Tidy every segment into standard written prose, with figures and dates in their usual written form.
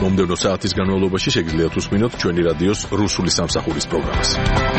მომდევნო საათის განმავლობაში შეგიძლიათ უსმინოთ ჩვენი რადიოს რუსული სამსახურის პროგრამას.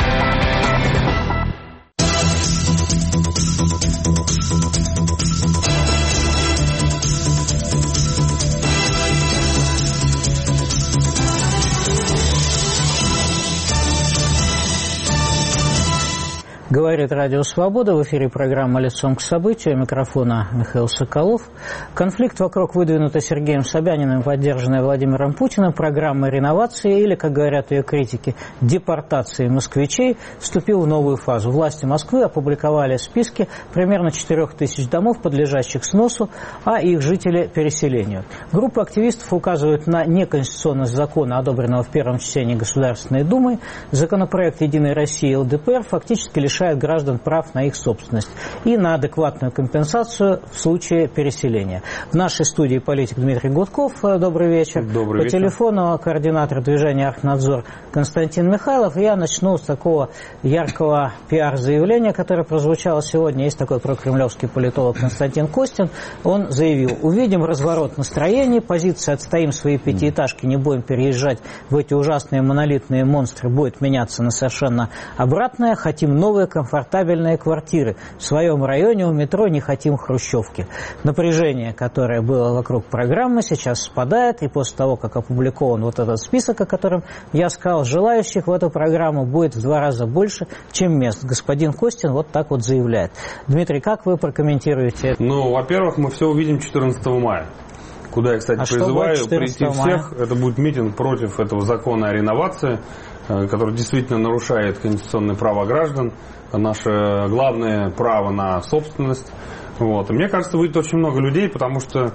Говорит Радио Свобода, в эфире программа «Лицом к событию», у микрофона Михаил Соколов. Конфликт вокруг выдвинутой Сергеем Собяниным, поддержанной Владимиром Путиным, программы реновации или, как говорят ее критики, депортации москвичей, вступил в новую фазу. Власти Москвы опубликовали списки примерно 4000 домов, подлежащих сносу, а их жители переселению. Группа активистов указывает на неконституционность закона, одобренного в первом чтении Государственной Думой. Законопроект «Единой России» ЛДПР фактически лишает граждан прав на их собственность и на адекватную компенсацию в случае переселения. В нашей студии политик Дмитрий Гудков. Добрый вечер. Добрый вечер. По телефону координатор движения «Архнадзор» Константин Михайлов. Я начну с такого яркого пиар-заявления, которое прозвучало сегодня. Есть такой прокремлевский политолог Константин Костин. Он заявил: увидим разворот настроений, позиция «отстоим свои пятиэтажки, не будем переезжать в эти ужасные монолитные монстры» будет меняться на совершенно обратное. Хотим новые комфортабельные квартиры. В своем районе у метро не хотим хрущевки. Напряжение, которое было вокруг программы, сейчас спадает, и после того, как опубликован вот этот список, о котором я сказал, желающих в эту программу будет в 2 раза больше, чем мест. Господин Костин вот так вот заявляет. Дмитрий, как вы прокомментируете? Ну, во-первых, мы все увидим 14 мая. Куда я, кстати, призываю прийти всех. Это будет митинг против этого закона о реновации, который действительно нарушает конституционные права граждан, наше главное право на собственность. Вот. И мне кажется, выйдет очень много людей, потому что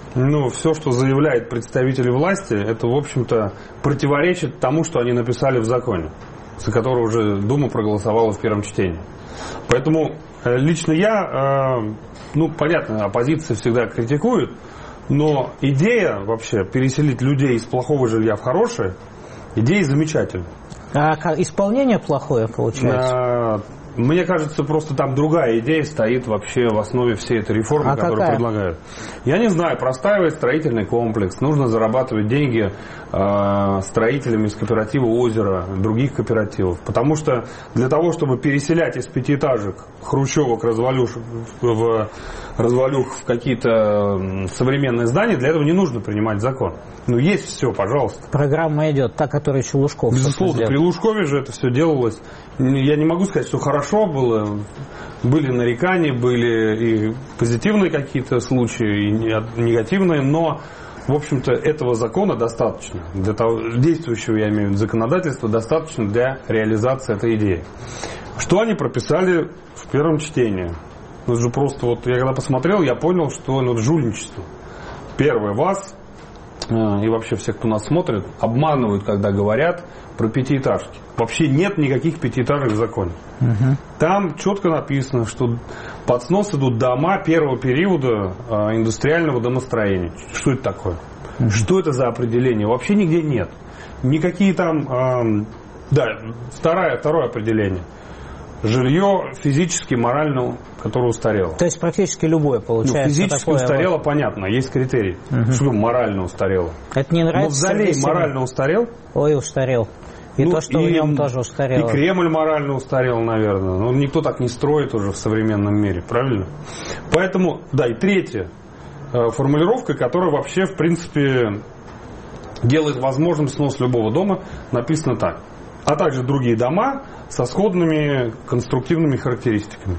все, что заявляют представители власти, это, в общем-то, противоречит тому, что они написали в законе, за который уже Дума проголосовала в первом чтении. Поэтому лично я, понятно, оппозиция всегда критикует, но идея вообще переселить людей из плохого жилья в хорошее, идея замечательная. А исполнение плохое получается? Мне кажется, просто там другая идея стоит вообще в основе всей этой реформы, которую предлагают. Я не знаю, простаивает строительный комплекс, нужно зарабатывать деньги строителям из кооператива «Озеро», других кооперативов. Потому что для того, чтобы переселять из пятиэтажек, хрущевок, развалюх в какие-то современные здания, для этого не нужно принимать закон. Есть все, пожалуйста. Программа идет, та, которую еще Лужков. Безусловно, при Лужкове же это все делалось. Я не могу сказать, что хорошо было. Были нарекания, были и позитивные какие-то случаи, и негативные, но, в общем-то, этого закона достаточно. Для того, действующего, я имею в виду, законодательства достаточно для реализации этой идеи. Что они прописали в первом чтении? Это же просто, я когда посмотрел, я понял, что это жульничество. Первое, вас и вообще все, кто нас смотрит, обманывают, когда говорят про пятиэтажки. Вообще нет никаких пятиэтажек в законе. Там четко написано, что под снос идут дома первого периода индустриального домостроения. Что это такое? Что это за определение? Вообще нигде нет. Никакие там... второе определение. Жилье физически, морально, которое устарело. То есть практически любое получается. Физически такое устарело, понятно, есть критерий. Что морально устарело? Это не нравится. Мавзолей морально устарел? Ой, устарел. И то, что в нем тоже устарело. И Кремль морально устарел, наверное. Никто так не строит уже в современном мире, правильно? Поэтому, и третья формулировка, которая вообще, в принципе, делает возможным снос любого дома, написано так. А также другие дома со сходными конструктивными характеристиками.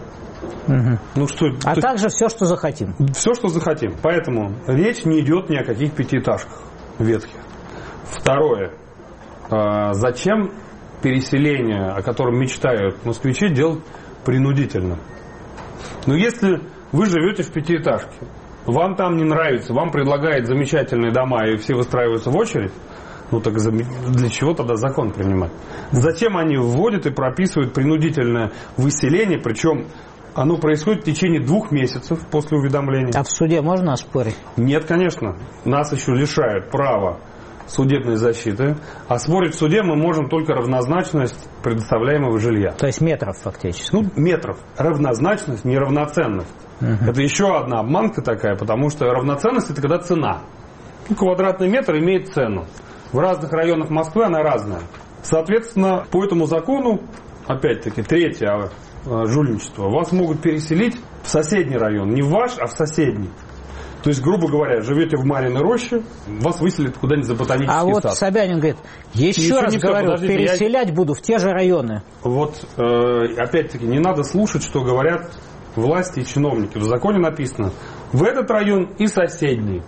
Также все, что захотим. Все, что захотим. Поэтому речь не идет ни о каких пятиэтажках ветхих. Второе. Зачем переселение, о котором мечтают москвичи, делать принудительно? Если вы живете в пятиэтажке, вам там не нравится, вам предлагают замечательные дома, и все выстраиваются в очередь, так для чего тогда закон принимать? Зачем они вводят и прописывают принудительное выселение, причем оно происходит в течение 2 месяцев после уведомления? А в суде можно оспорить? Нет, конечно. Нас еще лишают права судебной защиты. А спорить в суде мы можем только равнозначность предоставляемого жилья. То есть метров фактически. Метров. Равнозначность, неравноценность. Это еще одна обманка такая, потому что равноценность — это когда цена. Квадратный метр имеет цену. В разных районах Москвы она разная. Соответственно, по этому закону, опять-таки, третье жульничество, вас могут переселить в соседний район. Не в ваш, а в соседний. То есть, грубо говоря, живете в Марьиной роще, вас выселят куда-нибудь за ботанический сад. А вот Собянин говорит, еще раз говорю, переселять буду в те же районы. Вот, опять-таки, не надо слушать, что говорят власти и чиновники. В законе написано, в этот район и соседний.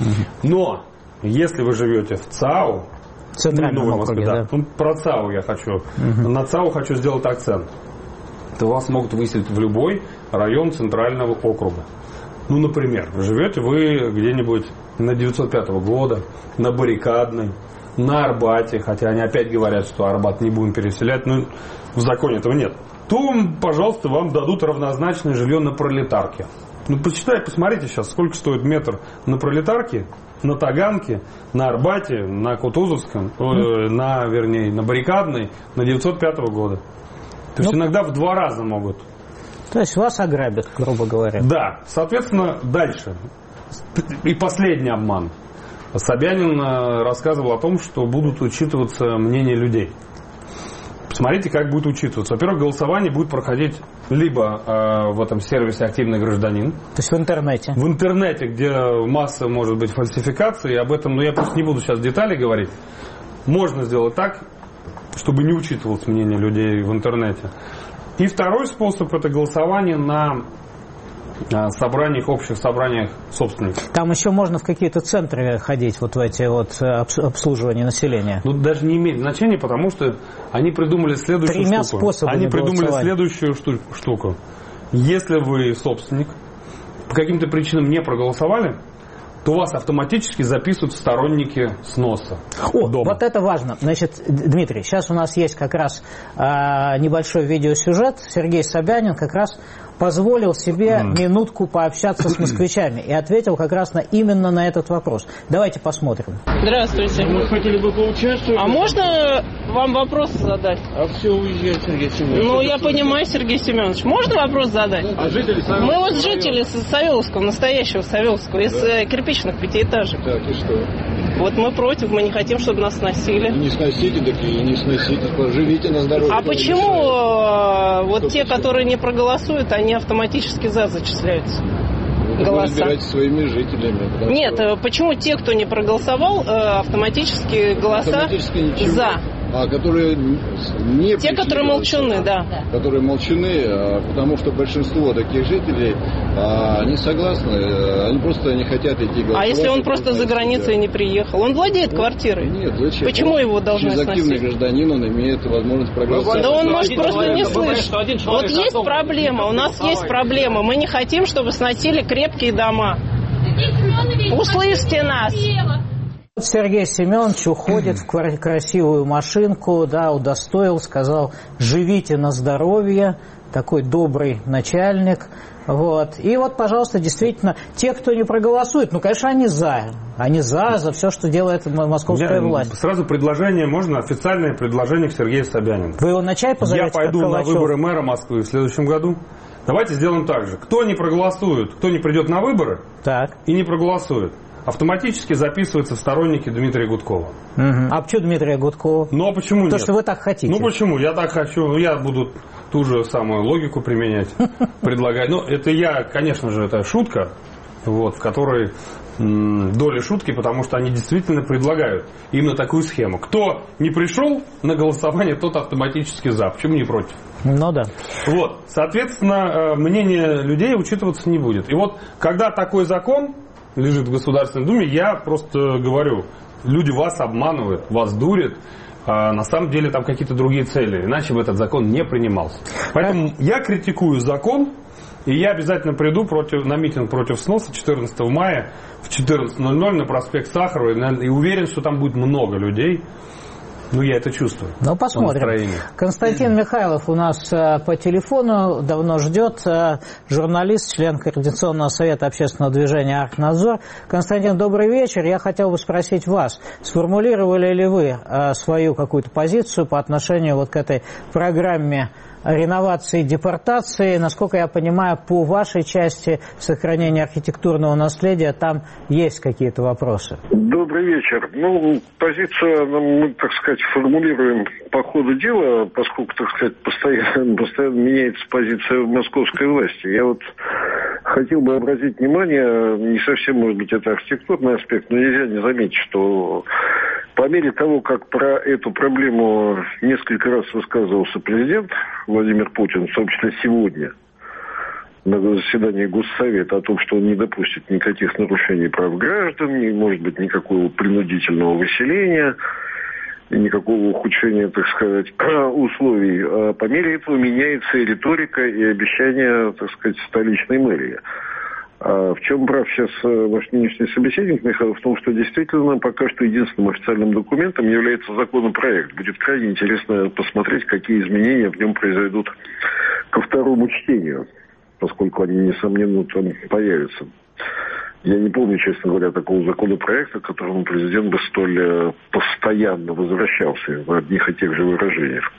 Но, если вы живете в ЦАУ, Центральном округе, да. Про ЦАУ я хочу, на ЦАУ хочу сделать акцент, то вас могут выселить в любой район Центрального округа. Ну, например, живете вы где-нибудь на 905 года, на Баррикадной, на Арбате, хотя они опять говорят, что Арбат не будем переселять, но в законе этого нет, то, пожалуйста, вам дадут равнозначное жилье на Пролетарке. Ну, посмотрите сейчас, сколько стоит метр на Пролетарке, на Таганке, на Арбате, на Кутузовском, на Баррикадной, на 905 года. То есть иногда в 2 раза могут. То есть вас ограбят, грубо говоря. Да, соответственно, дальше. И последний обман. Собянин рассказывал о том, что будут учитываться мнения людей. Посмотрите, как будет учитываться. Во-первых, голосование будет проходить либо в этом сервисе «Активный гражданин». То есть в интернете. В интернете, где масса, может быть, фальсификаций. Об этом, я просто не буду сейчас детали говорить. Можно сделать так, чтобы не учитывалось мнение людей в интернете. И второй способ – это голосование на собраниях, общих собраниях собственников. Там еще можно в какие-то центры ходить, вот в эти вот обслуживания населения. Ну, даже не имеет значения, потому что они придумали следующую Тремя штуку. способами Они придумали голосования. следующую штуку. Если вы собственник, по каким-то причинам не проголосовали, то вас автоматически записывают в сторонники сноса. Дома. Вот это важно. Значит, Дмитрий, сейчас у нас есть как раз небольшой видеосюжет. Сергей Собянин как раз позволил себе минутку пообщаться с москвичами и ответил как раз именно на этот вопрос. Давайте посмотрим. Здравствуйте. Мы хотели бы поучаствовать. А можно вам вопрос задать? А все уезжает, Сергей Семенович. Ну, я понимаю, Сергей Семенович. Можно вопрос задать? А жители Савеловского? Мы вот жители Савеловского, настоящего Савеловского, из кирпичных 5-этажек. Так, и что? Вот мы против, мы не хотим, чтобы нас сносили. Не сносите, так и не сносите. Поживите на здоровье. А почему вот те, которые не проголосуют, они автоматически за зачисляются? Вы разбирайтесь своими жителями. Нет, почему те, кто не проголосовал, автоматически голоса за? А которые не те, которые молчуны, да. Которые молчуны, потому что большинство таких жителей не согласны, они просто не хотят идти голосовать. А если он просто за границей не приехал? Он владеет квартирой. Нет, зачем? Почему его должны сносить? Активный гражданин, он имеет возможность проголосовать. Да он может просто не слышать. Вот есть проблема, у нас есть проблема. Мы не хотим, чтобы сносили крепкие дома. Услышьте нас. Сергей Семенович уходит в красивую машинку, да, удостоил, сказал, живите на здоровье, такой добрый начальник. Вот. И вот, пожалуйста, действительно, те, кто не проголосует, ну, конечно, они за все, что делает московская власть. Сразу предложение, можно официальное предложение к Сергею Собянину. Вы его на чай позовете? Я пойду на выборы мэра Москвы в следующем году. Давайте сделаем так же. Кто не проголосует, кто не придет на выборы и не проголосует, автоматически записывается в сторонники Дмитрия Гудкова. А почему Дмитрия Гудкова? Ну, а почему нет? То, что вы так хотите. Ну, почему? Я так хочу. Ну, я буду ту же самую логику применять, предлагать. Ну, это я, конечно же, это шутка, вот, в которой доля шутки, потому что они действительно предлагают именно такую схему. Кто не пришел на голосование, тот автоматически за. Почему не против? Ну да. Вот, соответственно, мнение людей учитываться не будет. И вот, когда такой закон лежит в Государственной Думе, я просто говорю, люди вас обманывают, вас дурят, а на самом деле там какие-то другие цели, иначе бы этот закон не принимался. Поэтому я критикую закон, и я обязательно приду на митинг против сноса 14 мая в 14:00 на проспект Сахарова, и уверен, что там будет много людей. Ну, я это чувствую. Ну, посмотрим. Константин Михайлов у нас по телефону давно ждет. Журналист, член Координационного совета общественного движения «Архнадзор». Константин, добрый вечер. Я хотел бы спросить вас, сформулировали ли вы свою какую-то позицию по отношению вот к этой программе реновации и депортации. Насколько я понимаю, по вашей части сохранения архитектурного наследия там есть какие-то вопросы. Добрый вечер. Позицию мы, так сказать, формулируем по ходу дела, поскольку, так сказать, постоянно меняется позиция московской власти. Я хотел бы обратить внимание, не совсем, может быть, это архитектурный аспект, но нельзя не заметить, что по мере того, как про эту проблему несколько раз высказывался президент Владимир Путин, в том числе сегодня, на заседании Госсовета, о том, что он не допустит никаких нарушений прав граждан, не может быть никакого принудительного выселения, никакого ухудшения, так сказать, условий. По мере этого меняется и риторика, и обещания, так сказать, столичной мэрии. В чем прав сейчас ваш нынешний собеседник, Михаил, в том, что действительно пока что единственным официальным документом является законопроект. Будет крайне интересно посмотреть, какие изменения в нем произойдут ко второму чтению, поскольку они, несомненно, там появятся. Я не помню, честно говоря, такого законопроекта, к которому президент бы столь постоянно возвращался в одних и тех же выражениях.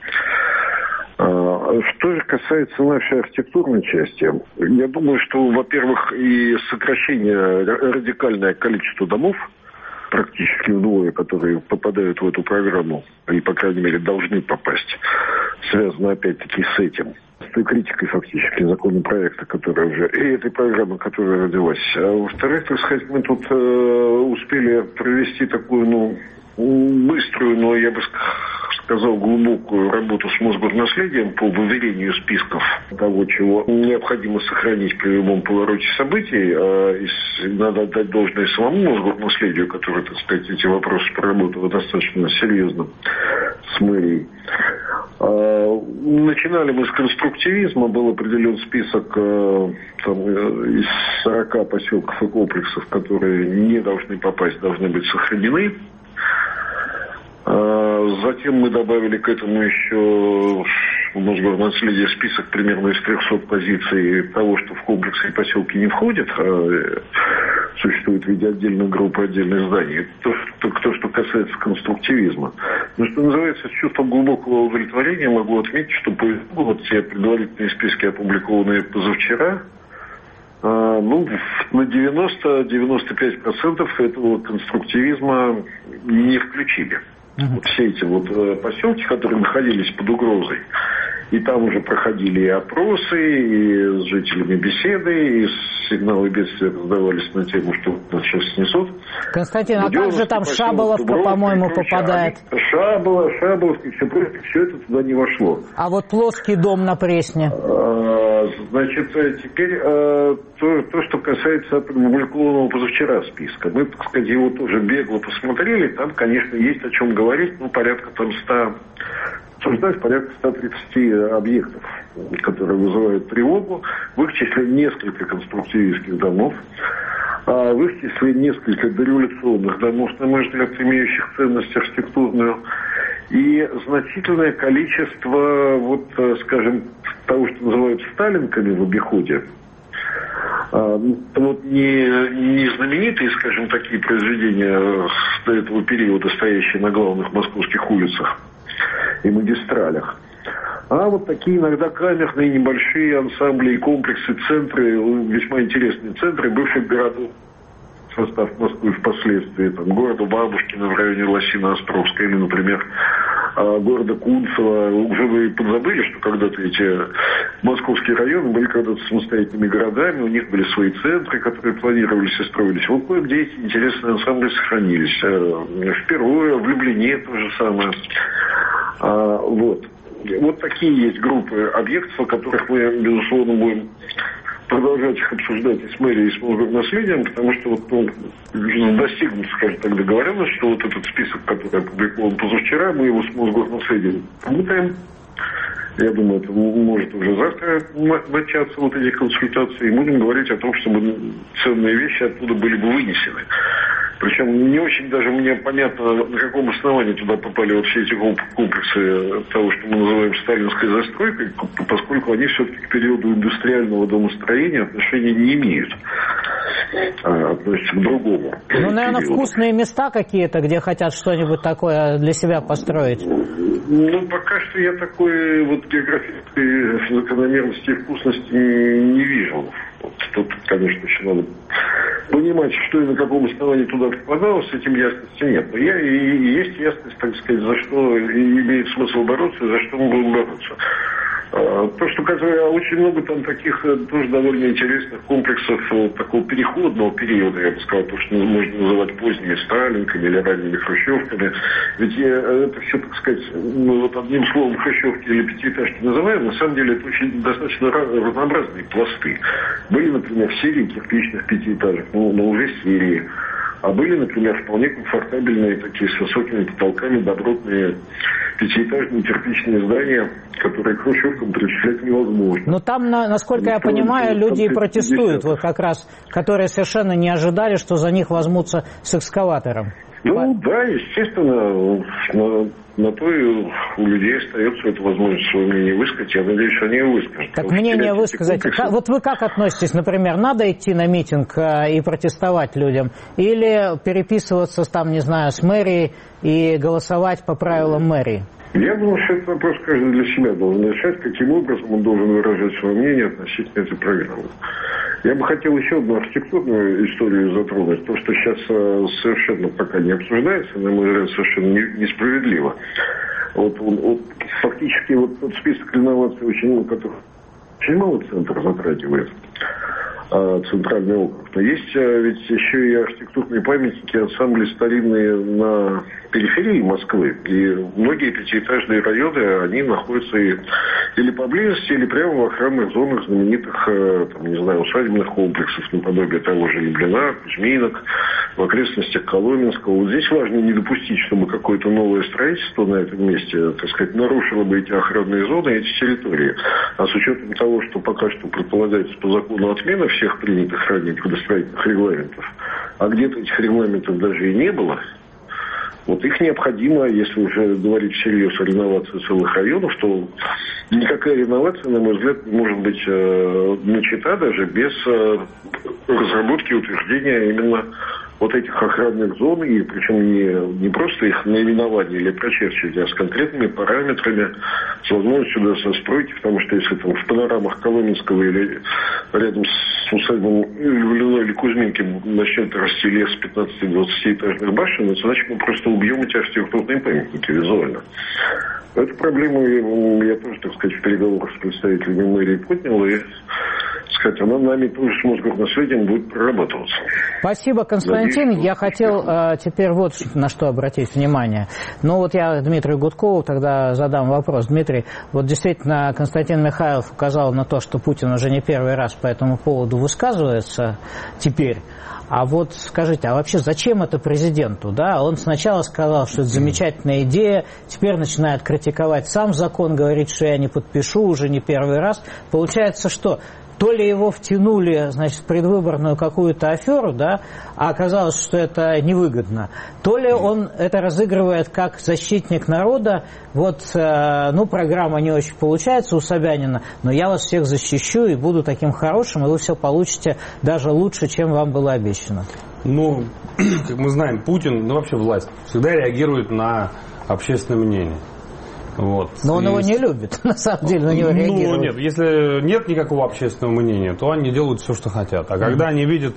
Что же касается нашей архитектурной части, я думаю, что, во-первых, и сокращение, радикальное количество домов, практически вдвое, которые попадают в эту программу, и, по крайней мере, должны попасть, связано, опять-таки, с этим. С той критикой, фактически, законопроекта, которая уже, и этой программы, которая родилась. А во-вторых, так сказать, мы тут успели провести такую, быструю, но, я бы сказал, глубокую работу с Мосгорнаследием по выверению списков того, чего необходимо сохранить при любом повороте событий. И надо отдать должное самому Мосгорнаследию, который, так сказать, эти вопросы проработал достаточно серьезно с мэрией. Начинали мы с конструктивизма, был определен список из 40 поселков и комплексов, которые не должны попасть, должны быть сохранены. Затем мы добавили к этому еще в Мосгорнаследие список примерно из 300 позиций того, что в комплексы и поселки не входит, а существует в виде отдельной группы, отдельных зданий. То, что касается конструктивизма. Но, что называется, с чувством глубокого удовлетворения могу отметить, что по итогу те предварительные списки, опубликованные позавчера, на 90-95% этого конструктивизма не включили. Все эти поселки, которые находились под угрозой, и там уже проходили и опросы, и с жителями беседы, и сигналы бедствия раздавались на тему, что нас сейчас снесут. Константин, а как же там Шаболовка, по-моему, попадает? Шаболовка, все это туда не вошло. А вот плоский дом на Пресне? Значит, теперь то, что касается опубликованного позавчера списка. Мы, так сказать, его тоже бегло посмотрели. Там, конечно, есть о чем говорить. Порядка там 130 объектов, которые вызывают тревогу. В их числе несколько конструктивистских домов. В их числе несколько дореволюционных домов, на мой взгляд, имеющих ценность архитектурную. И значительное количество, скажем, того, что называют сталинками в обиходе. Не знаменитые, скажем, такие произведения до этого периода, стоящие на главных московских улицах и магистралях. А такие иногда камерные небольшие ансамбли и комплексы, центры, весьма интересные центры бывших городов, в состав Москвы впоследствии, города Бабушкина в районе Лосино-Островска или, например, города Кунцево. Уже вы подзабыли, что когда-то эти московские районы были когда-то самостоятельными городами, у них были свои центры, которые планировались и строились. Кое-где эти интересные ансамбли сохранились. Впервые в Люблине то же самое. Такие есть группы объектов, о которых мы, безусловно, будем продолжать их обсуждать и с мэрией, и с Мосгорнаследием, потому что достигнут, скажем так, договоренность, что этот список, который опубликован позавчера, мы его с Мосгорнаследием работаем. Я думаю, это может уже завтра начаться эти консультации, и будем говорить о том, чтобы ценные вещи оттуда были бы вынесены. Причем не очень даже мне понятно, на каком основании туда попали все эти комплексы того, что мы называем сталинской застройкой, поскольку они все-таки к периоду индустриального домостроения отношения не имеют. относится к другому. Ну, наверное, вкусные места какие-то, где хотят что-нибудь такое для себя построить. Ну, пока что я такой вот географической закономерности и вкусности не вижу. Вот тут, конечно, еще надо понимать, что и на каком основании туда попадалось, с этим ясности нет. Но есть ясность, так сказать, за что имеет смысл бороться и за что мы будем бороться. То, что очень много там таких тоже довольно интересных комплексов такого переходного периода, я бы сказал, то, что можно называть поздними сталинками или ранними хрущевками. Ведь это все, так сказать, мы вот одним словом хрущевки или пятиэтажки называем, на самом деле это очень достаточно разнообразные пласты. Были, например, серии кирпичных пятиэтажек, но уже серии. А были, например, вполне комфортабельные, такие с высокими потолками, добротные пятиэтажные кирпичные здания, которые к хрущевкам причислять невозможно. Но там, насколько я понимаю, люди и протестуют, вот как раз, которые совершенно не ожидали, что за них возьмутся с экскаватором. Ну да, естественно, на то и у людей остается эта возможность свое мнение высказать. Я надеюсь, что они его выскажут. Так мнение высказать. Вот вы как относитесь, например, надо идти на митинг и протестовать людям? Или переписываться там, не знаю, с мэрией и голосовать по правилам мэрии? Я думаю, что это вопрос каждый для себя должен решать, каким образом он должен выражать свое мнение относительно этой программы. Я бы хотел еще одну архитектурную историю затронуть. То, что сейчас совершенно пока не обсуждается, на мой взгляд, совершенно несправедливо. Вот фактически вот тот список реноваций, очень мало центр затрагивает. Центральный округ. Но есть ведь еще и архитектурные памятники, ансамбли старинные на периферии Москвы. И многие пятиэтажные районы, они находятся или поблизости, или прямо в охранных зонах знаменитых, там, не знаю, усадебных комплексов, наподобие того же Люблина, Кузьминок, в окрестностях Коломенского. Вот здесь важно не допустить, чтобы какое-то новое строительство на этом месте, так сказать, нарушило бы эти охранные зоны, эти территории. А с учетом того, что пока что предполагается по закону отмена всех принятых ранее градостроительных регламентов, а где-то этих регламентов даже и не было, вот их необходимо, если уже говорить всерьез о реновации целых районов, то никакая реновация, на мой взгляд, не может быть начата даже без разработки и утверждения именно вот этих охранных зон, и причем не просто их наименование или прочерчивание, а с конкретными параметрами, с возможностью даже стройки, потому что если там в панорамах Коломенского или рядом с усадьбой Люблиной или Кузьминки начнет расти лес 15-20 этажных башен, это значит, мы просто убьем эти архитектурные памятники визуально. Эту проблему я тоже, так сказать, в переговорах с представителями мэрии поднял, и, так сказать, она нами тоже с Мосгорнаследием будет прорабатываться. Спасибо, Константин. Я хотел теперь вот на что обратить внимание. Ну вот я Дмитрию Гудкову тогда задам вопрос. Дмитрий, вот действительно Константин Михайлов указал на то, что Путин уже не первый раз по этому поводу высказывается теперь. А вот скажите, а вообще зачем это президенту? Да? Он сначала сказал, что это замечательная идея, теперь начинает критиковать сам закон, говорит, что я не подпишу уже не первый раз. Получается, что то ли его втянули, значит, в предвыборную какую-то аферу, да, а оказалось, что это невыгодно, то ли он это разыгрывает как защитник народа, вот, ну, программа не очень получается у Собянина, но я вас всех защищу и буду таким хорошим, и вы все получите даже лучше, чем вам было обещано. Ну, как мы знаем, Путин, ну, вообще власть, всегда реагирует на общественное мнение. Вот. Но он его не любит, на самом деле, на него реагирует. Ну, нет, если нет никакого общественного мнения, то они делают все, что хотят. А когда они видят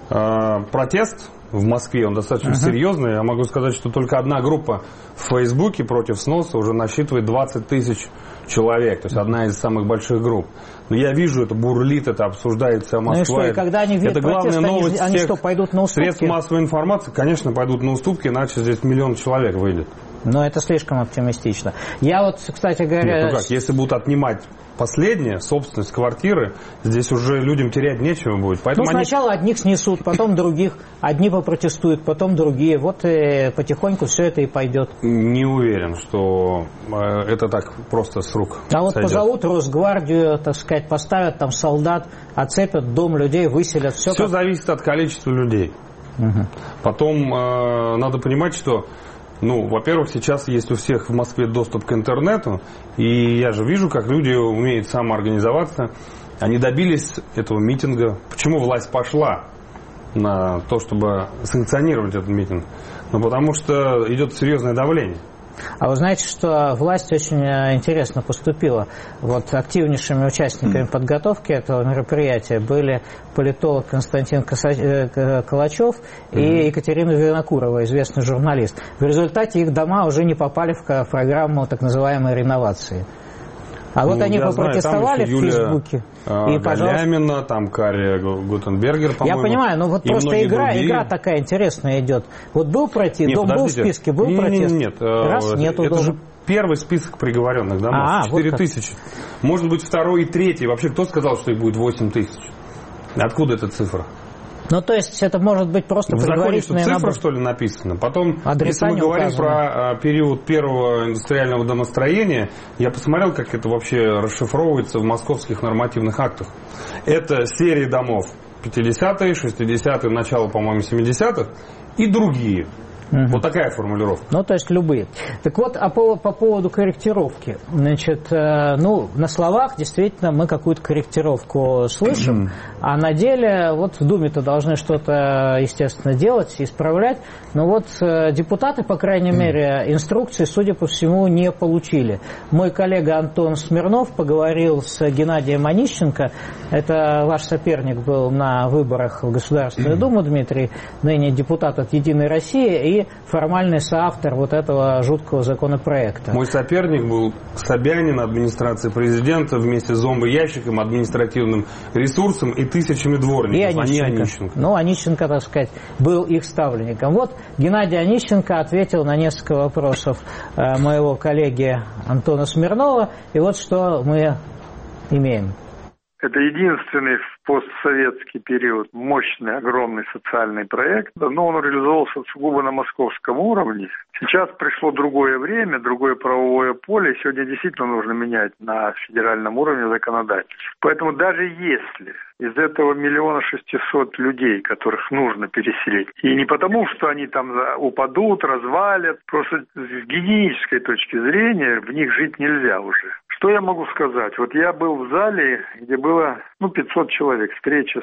протест в Москве, он достаточно серьезный, я могу сказать, что только одна группа в Фейсбуке против сноса уже насчитывает 20 тысяч человек, то есть одна из самых больших групп. Но я вижу, это бурлит, это обсуждается Москва. Ну и что, и когда они видят протест, они что, пойдут на уступки? Средств массовой информации, конечно, пойдут на уступки, иначе здесь 1 миллион человек выйдет. Но это слишком оптимистично. Я вот, кстати говоря... Нет, ну как, если будут отнимать последнее, собственность квартиры, здесь уже людям терять нечего будет. Поэтому ну, сначала одних снесут, потом других. Одни попротестуют, потом другие. Вот и потихоньку все это и пойдет. Не уверен, что это так просто с рук вот сойдет. Позовут Росгвардию, так сказать, поставят там солдат, оцепят дом людей, выселят. Все как... зависит от количества людей. Потом надо понимать, что ну, во-первых, сейчас есть у всех в Москве доступ к интернету, и я же вижу, как люди умеют самоорганизоваться. Они добились этого митинга. Почему власть пошла на то, чтобы санкционировать этот митинг, но потому что идет серьезное давление. А вы знаете, что власть очень интересно поступила. Вот активнейшими участниками подготовки этого мероприятия были политолог Константин Калачев и Екатерина Винокурова, известный журналист. В результате их дома уже не попали в программу так называемой реновации. А вот они попротестовали в Фейсбуке. И, Галямина, там Кария Гутенбергер, по-моему. Я понимаю, но вот просто игра такая интересная идет. Вот был протест, дом был в списке, был протест. Нет, нету это дома. же первый список приговоренных домов, 4000. Вот может быть, второй и третий. Вообще, кто сказал, что их будет 8000? Откуда эта цифра? Ну, то есть, это может быть просто предварительная... В законе, что цифра, что ли, написана? Потом, если мы говорим про период первого индустриального домостроения, я посмотрел, как это вообще расшифровывается в московских нормативных актах. Это серии домов 50-е, 60-е, начало, по-моему, 70-х и другие. Вот такая формулировка. Ну, то есть любые. Так вот, по поводу корректировки. Значит, на словах действительно мы какую-то корректировку слышим, а на деле вот в Думе-то должны что-то, естественно, делать, исправлять. Но вот депутаты, по крайней мере, инструкции, судя по всему, не получили. Мой коллега Антон Смирнов поговорил с Геннадием Онищенко. Это ваш соперник был на выборах в Государственную Думу, Дмитрий, ныне депутат от «Единой России» и формальный соавтор вот этого жуткого законопроекта. Мой соперник был Собянин, администрации президента, вместе с зомбоящиком, административным ресурсом и тысячами дворников, а не Онищенко. Ну, Онищенко, так сказать, был их ставленником. Вот Геннадий Онищенко ответил на несколько вопросов моего коллеги Антона Смирнова, и вот что мы имеем. Это единственный в постсоветский период мощный, огромный социальный проект, но он реализовывался сугубо на московском уровне. Сейчас пришло другое время, другое правовое поле, и сегодня действительно нужно менять на федеральном уровне законодательство. Поэтому даже если из этого 1 600 000 людей, которых нужно переселить, и не потому, что они там упадут, развалят, просто с гигиенической точки зрения в них жить нельзя уже. Что я могу сказать? Вот я был в зале, где было 500 человек, встреча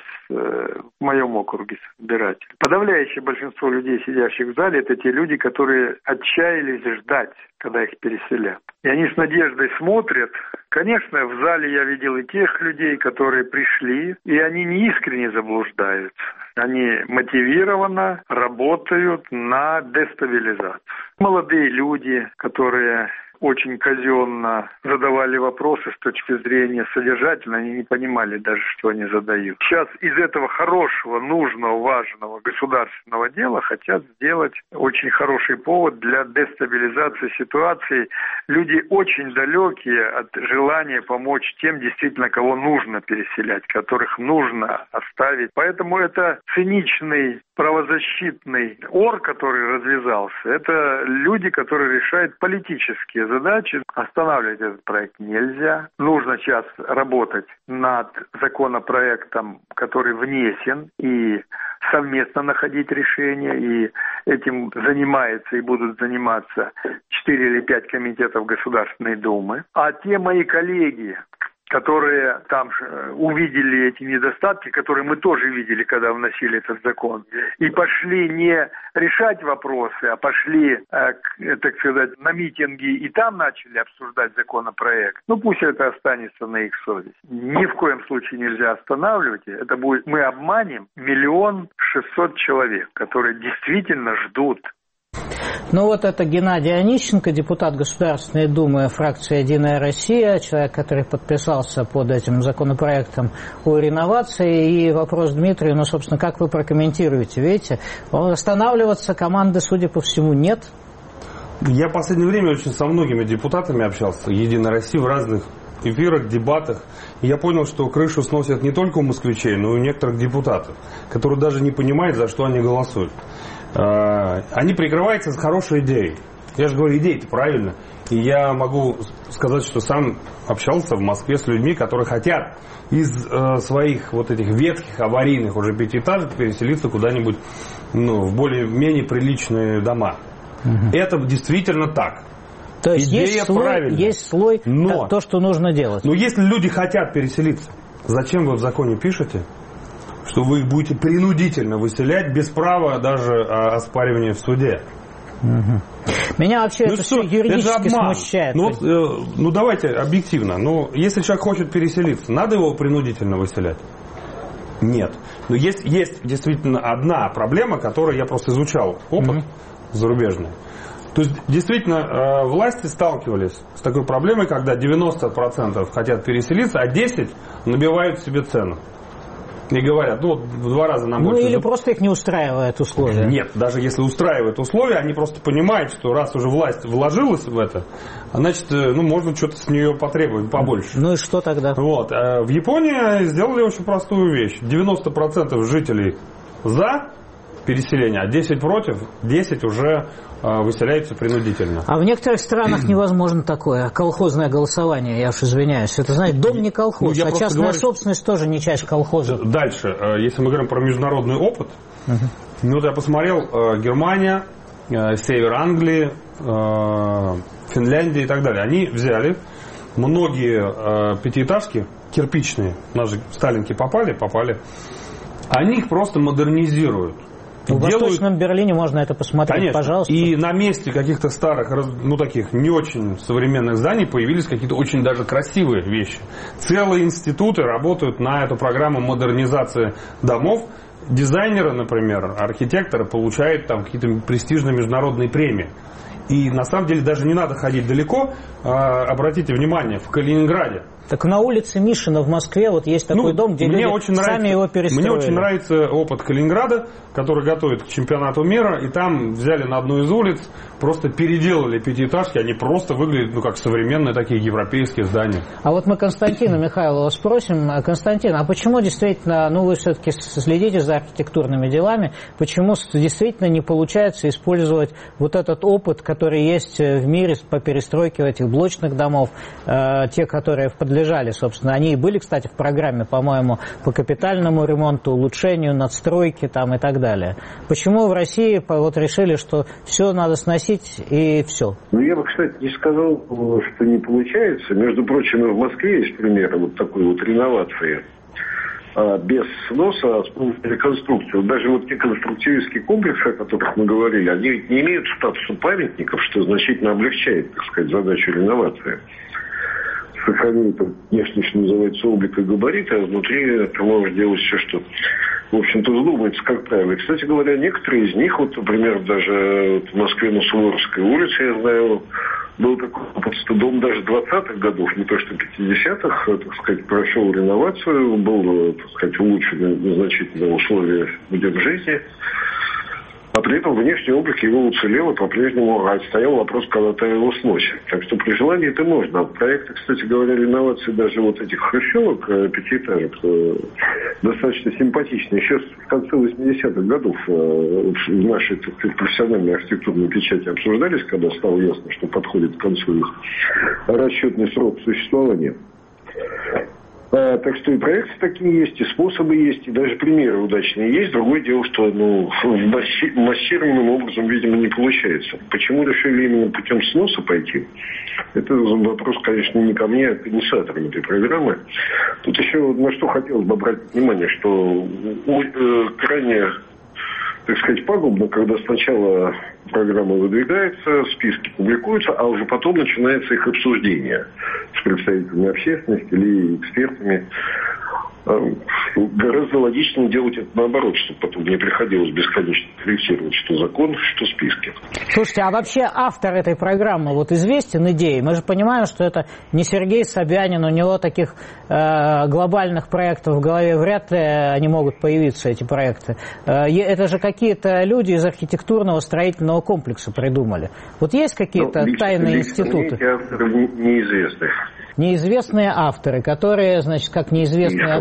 в моем округе избирателей. Подавляющее большинство людей, сидящих в зале, это те люди, которые отчаялись ждать, когда их переселят. И они с надеждой смотрят. Конечно, в зале я видел и тех людей, которые пришли, и они не искренне заблуждаются. Они мотивированно работают на дестабилизацию. Молодые люди, которые очень казенно задавали вопросы с точки зрения содержательной, они не понимали даже, что они задают. Сейчас из этого хорошего, нужного, важного государственного дела хотят сделать очень хороший повод для дестабилизации ситуации. Люди очень далекие от желания помочь тем, действительно, кого нужно переселять, которых нужно оставить. Поэтому это циничный правозащитный ор, который развязался, это люди, которые решают политические задачи. Останавливать этот проект нельзя. Нужно сейчас работать над законопроектом, который внесен, и совместно находить решения, и этим занимается и будут заниматься 4 или 5 комитетов Государственной Думы. А те мои коллеги, которые там увидели эти недостатки, которые мы тоже видели, когда вносили этот закон, и пошли не решать вопросы, а пошли, так сказать, на митинги и там начали обсуждать законопроект, пусть это останется на их совести. Ни в коем случае нельзя останавливать. Это будет, мы обманем 1 600 000 человек, которые действительно ждут. Вот это Геннадий Онищенко, депутат Государственной Думы, фракция «Единая Россия», человек, который подписался под этим законопроектом о реновации. И вопрос Дмитрию, собственно, как вы прокомментируете? Видите, останавливаться команды, судя по всему, нет? Я в последнее время очень со многими депутатами общался «Единой России» в разных эфирах, дебатах. И я понял, что крышу сносят не только у москвичей, но и у некоторых депутатов, которые даже не понимают, за что они голосуют. Они прикрываются с хорошей идеей. Я же говорю, идея-то правильно. И я могу сказать, что сам общался в Москве с людьми, которые хотят из своих вот этих ветхих, аварийных уже пятиэтажек переселиться куда-нибудь в более-менее приличные дома. Это действительно так. То есть есть слой, то, что нужно делать. Но если люди хотят переселиться, зачем вы в законе пишете, что вы их будете принудительно выселять без права даже оспаривания в суде. Меня вообще это все юридически смущает. Ну, давайте объективно. Если человек хочет переселиться, надо его принудительно выселять? Нет. Но есть действительно одна проблема, которую я просто изучал, опыт зарубежный. То есть, действительно, власти сталкивались с такой проблемой, когда 90% хотят переселиться, а 10% набивают себе цену. И говорят, в 2 раза нам больше... или просто их не устраивают условия. Нет, даже если устраивают условия, они просто понимают, что раз уже власть вложилась в это, значит, можно что-то с нее потребовать побольше. Ну и что тогда? В Японии сделали очень простую вещь. 90% жителей за переселение, а 10 против, 10 уже выселяются принудительно. А в некоторых странах невозможно такое колхозное голосование, я уж извиняюсь. Это, знаете, дом не колхоз, а частная собственность тоже не часть колхоза. Дальше, если мы говорим про международный опыт, я посмотрел Германия, север Англии, Финляндия и так далее. Они взяли многие пятиэтажки кирпичные, у нас же сталинки попали, они их просто модернизируют. В Восточном Берлине можно это посмотреть, конечно. Пожалуйста. И на месте каких-то старых, таких не очень современных зданий появились какие-то очень даже красивые вещи. Целые институты работают на эту программу модернизации домов. Дизайнеры, например, архитекторы получают там какие-то престижные международные премии. И на самом деле даже не надо ходить далеко. Обратите внимание, в Калининграде. Так на улице Мишина в Москве есть такой дом, где люди сами его перестроили. Мне очень нравится опыт Калининграда, который готовит к чемпионату мира. И там взяли на одну из улиц, просто переделали пятиэтажки. Они просто выглядят как современные такие европейские здания. А мы Константина Михайлова спросим. Константин, а почему действительно, вы все-таки следите за архитектурными делами, почему действительно не получается использовать этот опыт, который есть в мире по перестройке этих блочных домов, те, которые подлежали, собственно. Они и были, кстати, в программе, по-моему, по капитальному ремонту, улучшению, надстройке и так далее. Почему в России решили, что все надо сносить и все? Я бы, кстати, не сказал, что не получается. Между прочим, и в Москве есть примеры такой реновации. Без сноса, а с помощью реконструкции. Даже те конструктивистские комплексы, о которых мы говорили, они не имеют статуса памятников, что значительно облегчает, задачу реновации. Сохранить внешне, что называется, облик и габариты, а внутри ты можешь делать все, что, в общем-то, вздумается, как правило. И, кстати говоря, некоторые из них, например, даже в Москве на Суворовской улице, я знаю, был такой дом даже 20-х годов, не то что 50-х, прошел реновацию, был, улучшены значительные условия в жизни. А при этом внешний облик его уцелел, и по-прежнему стоял вопрос, когда-то его сносит. Так что при желании это можно. Проекты, кстати говоря, реновации даже этих хрущевок, пятиэтажек, достаточно симпатичные. Сейчас в конце 80-х годов в нашей профессиональной архитектурной печати обсуждались, когда стало ясно, что подходит к концу их расчетный срок существования. Так что и проекты такие есть, и способы есть, и даже примеры удачные есть. Другое дело, что массированным образом, видимо, не получается. Почему решили именно путем сноса пойти? Это вопрос, конечно, не ко мне, а к инициаторам этой программы. Тут еще на что хотелось бы обратить внимание, что крайне, пагубно, когда сначала программа выдвигается, списки публикуются, а уже потом начинается их обсуждение с представителями общественности или экспертами. Гораздо логичнее делать это наоборот, чтобы потом не приходилось бесконечно корректировать что закон, что списки. Слушайте, а вообще автор этой программы известен идеей? Мы же понимаем, что это не Сергей Собянин, у него таких глобальных проектов в голове вряд ли они могут появиться, эти проекты. Это же какие-то люди из архитектурного строительного комплекса придумали. Есть какие-то тайные институты? Авторы неизвестных. Неизвестные авторы, которые, как неизвестные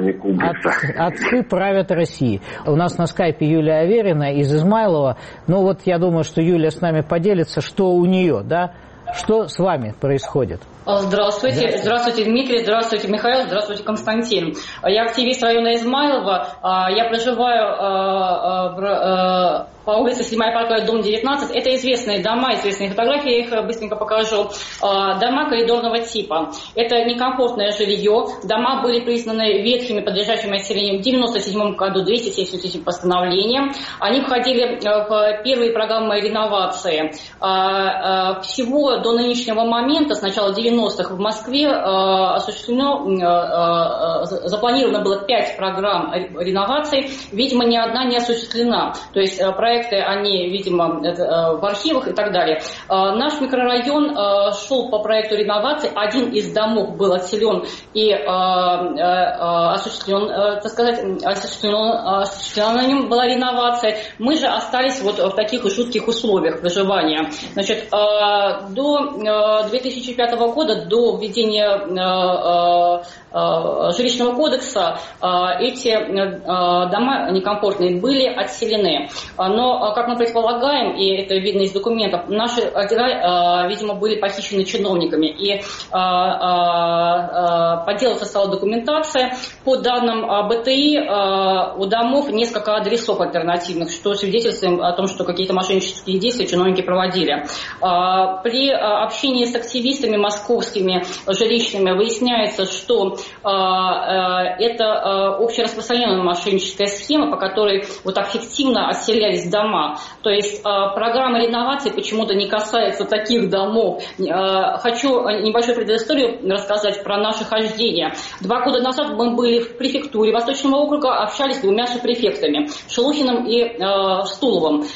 отцы правят Россией. У нас на скайпе Юлия Аверина из Измайлова. Я думаю, что Юлия с нами поделится, что у нее, да? Что с вами происходит? Здравствуйте. Здравствуйте, Дмитрий. Здравствуйте, Михаил. Здравствуйте, Константин. Я активист района Измайлова. Я проживаю по улице 7-я Парковая, дом 19. Это известные дома, известные фотографии, я их быстренько покажу. Дома коридорного типа. Это некомфортное жилье. Дома были признаны ветхими, подлежащими отселению в 1997 году 277 постановлением. Они входили в первые программы реновации. Всего до нынешнего момента, с начала 90-х в Москве, запланировано было 5 программ реновации. Видимо, ни одна не осуществлена. То есть проекты, они, видимо, в архивах и так далее. Наш микрорайон шел по проекту реновации. Один из домов был отселен и осуществлена на нем была реновация. Мы же остались вот в таких жутких условиях проживания. Значит, до 2005 года, до введения жилищного кодекса, эти дома некомфортные были отселены. Но, как мы предполагаем, и это видно из документов, наши квартиры, видимо, были похищены чиновниками. И подделаться стала документация. По данным БТИ, у домов несколько адресов альтернативных, что свидетельствует о том, что какие-то мошеннические действия чиновники проводили. При общении с активистами московскими жилищными выясняется, что это общераспространенная мошенническая схема, по которой вот так фиктивно отселялись дома. То есть программа реновации почему-то не касается таких домов. Хочу небольшую предысторию рассказать про наше хождение. 2 года назад мы были в префектуре Восточного округа, общались с 2 субпрефектами, Шелухиным и Стуловым.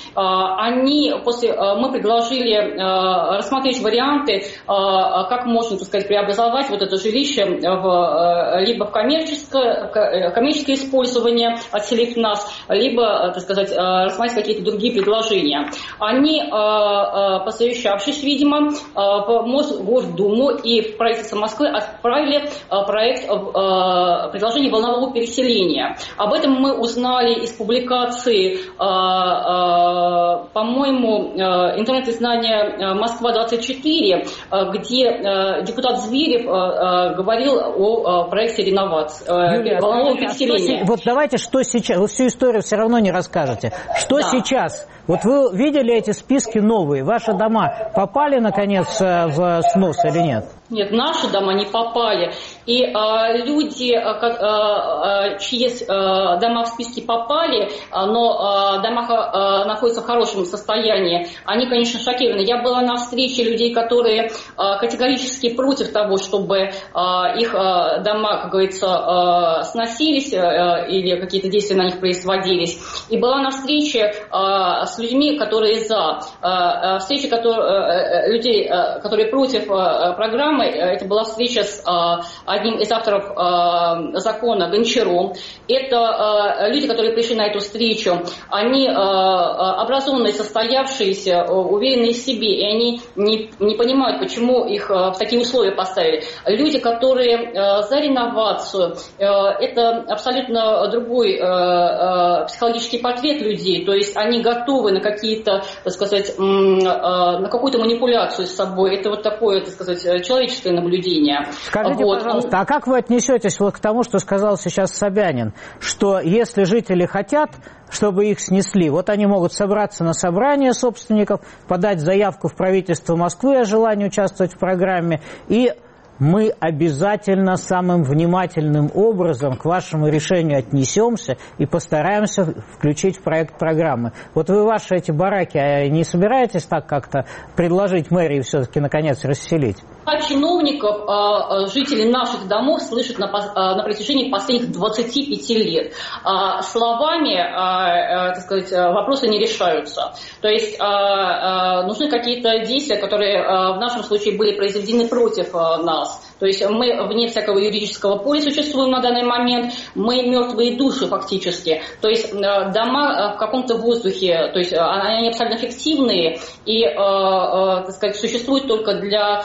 Мы предложили рассмотреть варианты, как можно, так сказать, преобразовать вот это жилище либо в коммерческое использование, отселить нас, либо, так сказать, рассмотреть какие-то другие предложения. Они, посовещавшись, видимо, в Мосгордуму и в правительство Москвы отправили предложение волнового переселения. Об этом мы узнали из публикации, по-моему, интернет-издания «Москва-24», где депутат Зверев говорил о проекте реновации, волнового переселения. Вот давайте, что сейчас, вы всю историю все равно не расскажете. Что сейчас? Вот вы видели эти списки новые? Ваши дома попали, наконец, в снос или нет? Нет, наши дома не попали. И люди, чьи дома в списке попали, но дома находятся в хорошем состоянии, они, конечно, шокированы. Я была на встрече людей, которые категорически против того, чтобы их дома, как говорится, сносились или какие-то действия на них производились. И была на встрече с людьми, которые за. Встреча людей, которые против программы. Это была встреча с одним из авторов закона Гончаром. Это люди, которые пришли на эту встречу. Они образованные, состоявшиеся, уверенные в себе. И они не понимают, почему их в такие условия поставили. Люди, которые за реновацию, это абсолютно другой психологический портрет людей. То есть они готовы на какие-то, так сказать, на какую-то манипуляцию с собой. Это вот такое, так сказать, человеческое наблюдение. Скажите, пожалуйста, а как вы отнесетесь вот к тому, что сказал сейчас Собянин, что если жители хотят, чтобы их снесли, вот они могут собраться на собрание собственников, подать заявку в правительство Москвы о желании участвовать в программе, и мы обязательно самым внимательным образом к вашему решению отнесемся и постараемся включить в проект программы. Вот вы ваши эти бараки не собираетесь так как-то предложить мэрии все-таки наконец расселить? Чиновников жители наших домов слышат на протяжении последних 25 лет. Словами, так сказать, вопросы не решаются. То есть нужны какие-то действия, которые в нашем случае были произведены против нас. То есть мы вне всякого юридического поля существуем на данный момент, мы мертвые души фактически. То есть дома в каком-то воздухе, то есть они абсолютно фиктивные и, так сказать, существуют только для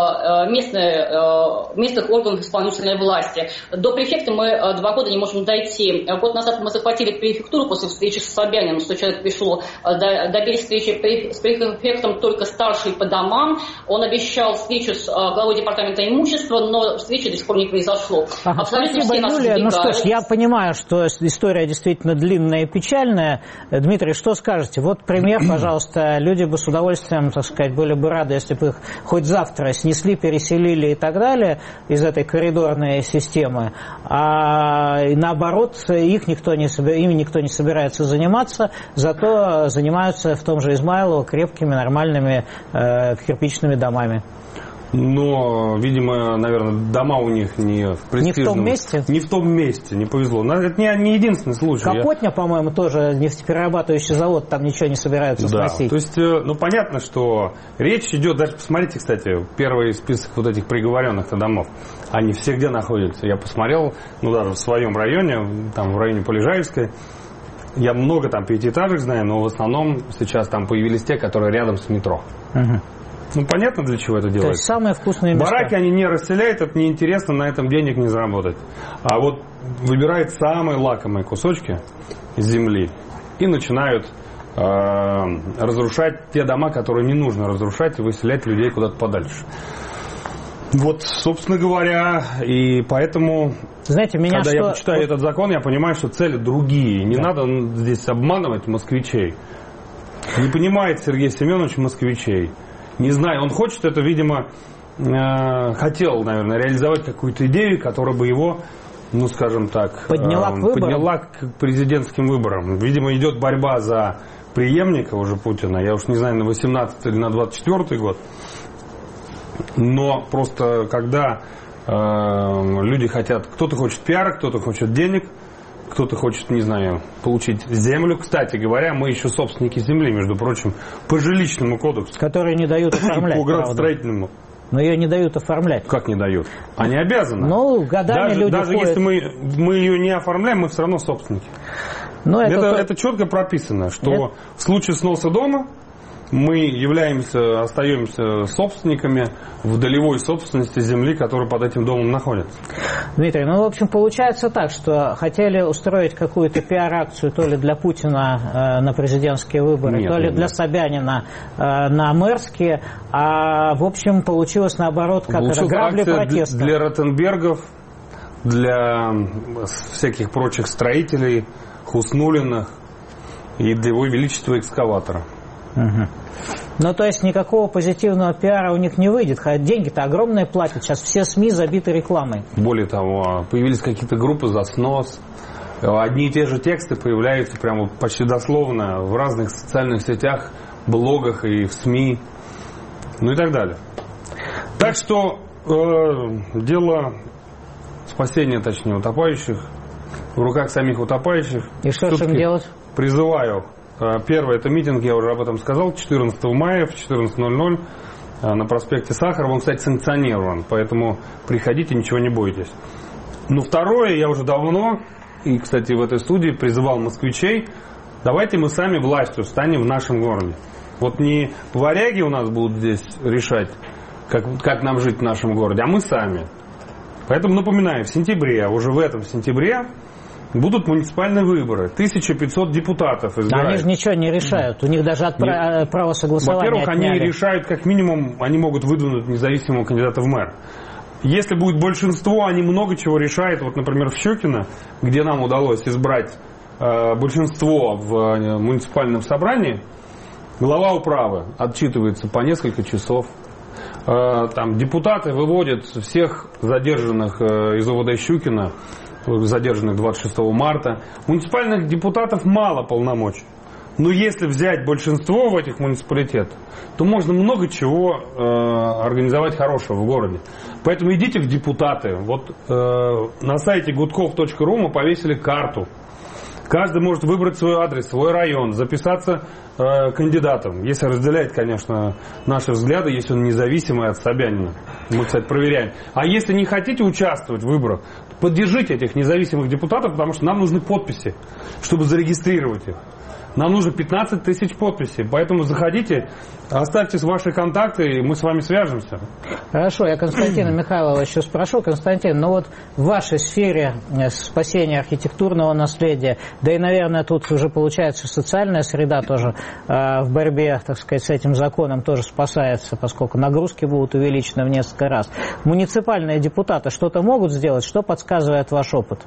местных органов исполнительной власти. До префекта мы 2 года не можем дойти. Год назад мы захватили префектуру после встречи с Собяниным, 100 человек пришло. Добились встречи с префектом только старший по домам. Он обещал встречу с главой департамента имущества, единства, но встречи до сих пор не произошло. Абсолютно спасибо, все нас Юлия. Ну что ж, я избегают. понимаю, что история действительно длинная и печальная. Дмитрий, что скажете? Вот пример, пожалуйста. Люди бы с удовольствием, так сказать, были бы рады, если бы их хоть завтра снесли, переселили и так далее из этой коридорной системы. А наоборот, ими никто не собирается заниматься, зато занимаются в том же Измайлово крепкими, нормальными кирпичными домами. Но, видимо, наверное, дома у них не в престижном... Не в том месте? Не в том месте, не повезло. Но это не единственный случай. Капотня, по-моему, тоже нефтеперерабатывающий завод, там ничего не собираются сносить. То есть, ну, понятно, что речь идет... Даже посмотрите, кстати, первый список вот этих приговоренных домов. Они все где находятся? Я посмотрел, ну, даже в своем районе, там, в районе Полежаевской. Я много там пятиэтажек знаю, но в основном сейчас там появились те, которые рядом с метро. Угу. Ну, понятно, для чего это делается. То есть самые вкусные места. Бараки они не расселяют, это неинтересно, на этом денег не заработать. А вот выбирают самые лакомые кусочки земли и начинают разрушать те дома, которые не нужно разрушать, и выселять людей куда-то подальше. Вот, собственно говоря, и поэтому, знаете, когда я почитаю этот закон, я понимаю, что цели другие. Не надо здесь обманывать москвичей. Не понимает Сергей Семенович москвичей. Не знаю, он хочет это, видимо, хотел, наверное, реализовать какую-то идею, которая бы его, ну, скажем так, подняла к президентским выборам. Видимо, идет борьба за преемника уже Путина. Я уж не знаю, на 18 или на 24 год. Но просто когда люди хотят, кто-то хочет пиара, кто-то хочет денег, кто-то хочет, не знаю, получить землю. Кстати говоря, мы еще собственники земли, между прочим, по жилищному кодексу. Которые не дают оформлять. По градостроительному. Но ее не дают оформлять. Как не дают? Они обязаны. Ну, годами люди даже ходят. Если мы ее не оформляем, мы все равно собственники. Но это четко прописано, что в случае сноса дома мы остаемся собственниками в долевой собственности земли, которая под этим домом находится. Дмитрий, ну, в общем, получается так, что хотели устроить какую-то пиар-акцию то ли для Путина на президентские выборы, то ли для Собянина на мэрские, а, в общем, получилось наоборот, как это, грабли протеста. Для Ротенбергов, для всяких прочих строителей, Хуснулиных и для его величества экскаватора. Угу. Ну, то есть никакого позитивного пиара у них не выйдет. Деньги-то огромные платят. Сейчас все СМИ забиты рекламой. Более того, появились какие-то группы за снос. Одни и те же тексты появляются прямо почти дословно в разных социальных сетях, блогах и в СМИ. Ну и так далее. Так что дело спасения, точнее, утопающих в руках самих утопающих. И что же им делать? Призываю. Первое, это митинг, я уже об этом сказал, 14 мая в 14:00 на проспекте Сахарова. Он, кстати, санкционирован, поэтому приходите, ничего не бойтесь. Ну, второе, я уже давно, и, кстати, в этой студии призывал москвичей, давайте мы сами властью станем в нашем городе. Вот не варяги у нас будут здесь решать, как нам жить в нашем городе, а мы сами. Поэтому напоминаю, в сентябре, уже в этом сентябре, будут муниципальные выборы. 1500 депутатов избирают. Они же ничего не решают. У них даже право согласования Во-первых, отняли. они решают, как минимум, они могут выдвинуть независимого кандидата в мэр. Если будет большинство, они много чего решают. Вот, например, в Щекино, где нам удалось избрать большинство в муниципальном собрании, глава управы отчитывается по несколько часов. Там депутаты выводят всех задержанных из ОВД Щукина, задержанных 26 марта. Муниципальных депутатов мало полномочий. Но если взять большинство в этих муниципалитетах, то можно много чего организовать хорошего в городе. Поэтому идите в депутаты. Вот на сайте goodkov.ru мы повесили карту. Каждый может выбрать свой адрес, свой район, записаться кандидатом. Если разделяет, конечно, наши взгляды, если он независимый от Собянина. Мы, кстати, проверяем. А если не хотите участвовать в выборах, поддержите этих независимых депутатов, потому что нам нужны подписи, чтобы зарегистрировать их. Нам нужно 15 тысяч подписей. Поэтому заходите, оставьте ваши контакты, и мы с вами свяжемся. Хорошо, я Константина Михайлова еще спрошу. Константин, ну вот в вашей сфере спасения архитектурного наследия, да и, наверное, тут уже получается социальная среда тоже в борьбе, так сказать, с этим законом тоже спасается, поскольку нагрузки будут увеличены в несколько раз. Муниципальные депутаты что-то могут сделать? Что подсказывает ваш опыт?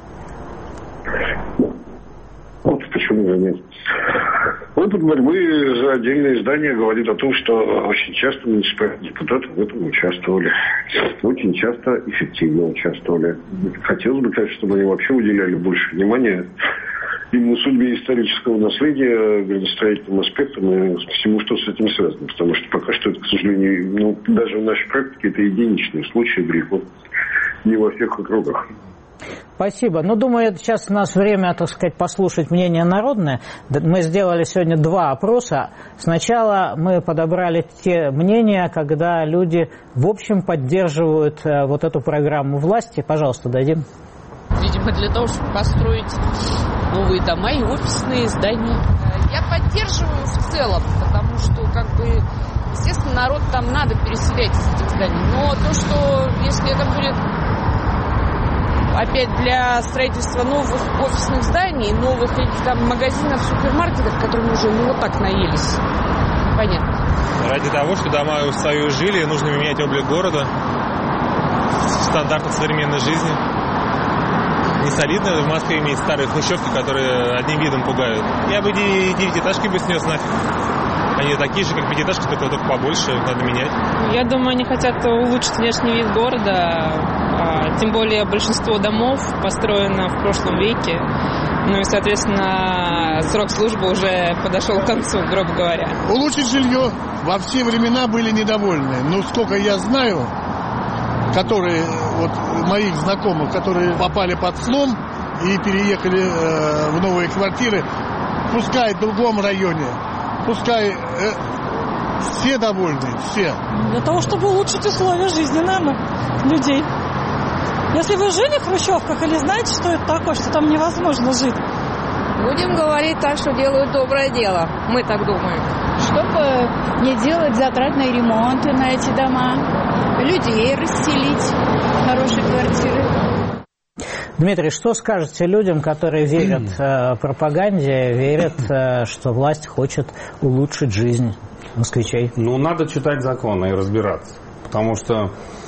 Вот почему же нет. Опыт борьбы за отдельные здания говорит о том, что очень часто муниципальные депутаты в этом участвовали. Очень часто эффективно участвовали. Хотелось бы, конечно, чтобы они вообще уделяли больше внимания именно судьбе исторического наследия, градостроительным аспектам и всему, что с этим связано. Потому что пока что это, к сожалению, даже в нашей практике это единичные случаи, далеко не во всех округах. Спасибо. Ну, думаю, сейчас у нас время, так сказать, послушать мнение народное. Мы сделали сегодня 2 опроса. Сначала мы подобрали те мнения, когда люди, в общем, поддерживают вот эту программу власти. Пожалуйста, дадим. Видимо, для того, чтобы построить новые дома и офисные здания. Я поддерживаю в целом, потому что, естественно, народ там надо переселять из этих зданий. Но то, что если это будет опять для строительства новых офисных зданий, новых там магазинов, супермаркетов, которыми уже вот так наелись. Понятно. Ради того, что дома устаю жили, нужно менять облик города, стандарты современной жизни. Не солидно в Москве иметь старые хрущевки, которые одним видом пугают. Я бы 9-этажки бы снес нафиг. Они такие же, как 5-этажки, только побольше, надо менять. Я думаю, они хотят улучшить внешний вид города, тем более большинство домов построено в прошлом веке. Ну и, соответственно, срок службы уже подошел к концу, грубо говоря. Улучшить жилье во все времена были недовольны. Но сколько я знаю, которые, вот моих знакомых, которые попали под слом и переехали в новые квартиры, пускай в другом районе, пускай все довольны, все. Для того, чтобы улучшить условия жизни, наверное, людей. Если вы жили в хрущевках или знаете, что это такое, что там невозможно жить? Будем говорить так, что делают доброе дело. Мы так думаем. Чтобы не делать затратные ремонты на эти дома, людей расселить в хорошие квартиры. Дмитрий, что скажете людям, которые верят пропаганде, верят, что власть хочет улучшить жизнь москвичей? Ну, надо читать законы и разбираться. Потому что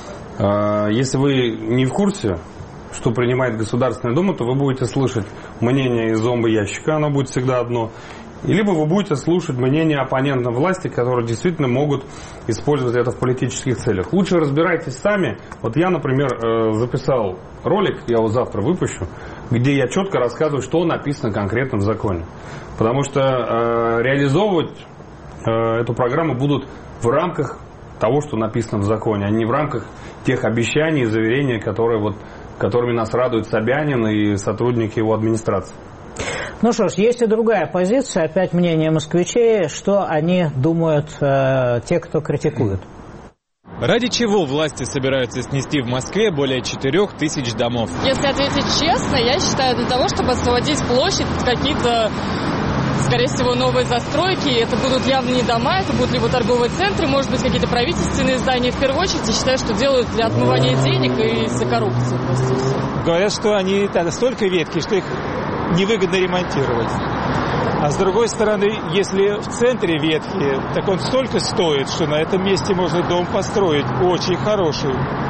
если вы не в курсе, что принимает Государственная Дума, то вы будете слышать мнение из зомбоящика, оно будет всегда одно. Либо вы будете слушать мнение оппонентов власти, которые действительно могут использовать это в политических целях. Лучше разбирайтесь сами. Вот я, например, записал ролик, я его завтра выпущу, где я четко рассказываю, что написано конкретно в законе. Потому что реализовывать эту программу будут в рамках того, что написано в законе, а не в рамках тех обещаний и заверений, которыми нас радует Собянин и сотрудники его администрации. Ну что ж, есть и другая позиция, опять мнение москвичей, что они думают те, кто критикует. Ради чего власти собираются снести в Москве более 4000 домов? Если ответить честно, я считаю, для того, чтобы освободить площадь под какие-то, скорее всего, новые застройки. Это будут явно не дома, это будут либо торговые центры, может быть, какие-то правительственные здания. В первую очередь, я считаю, что делают для отмывания денег и из-за коррупции. Говорят, что они настолько ветхие, что их невыгодно ремонтировать. А с другой стороны, если в центре ветхие, так он столько стоит, что на этом месте можно дом построить очень хороший.